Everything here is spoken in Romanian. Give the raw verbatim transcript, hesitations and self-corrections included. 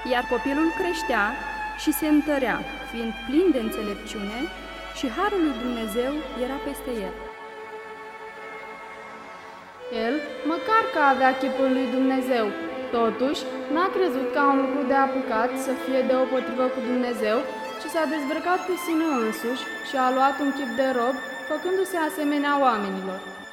Iar copilul creștea și se întărea, fiind plin de înțelepciune, și harul lui Dumnezeu era peste el. El, măcar că avea chipul lui Dumnezeu, totuși n-a crezut ca un lucru de apucat să fie deopotrivă cu Dumnezeu, ci s-a dezbrăcat pe sine însuși și a luat un chip de rob, făcându-se asemenea oamenilor.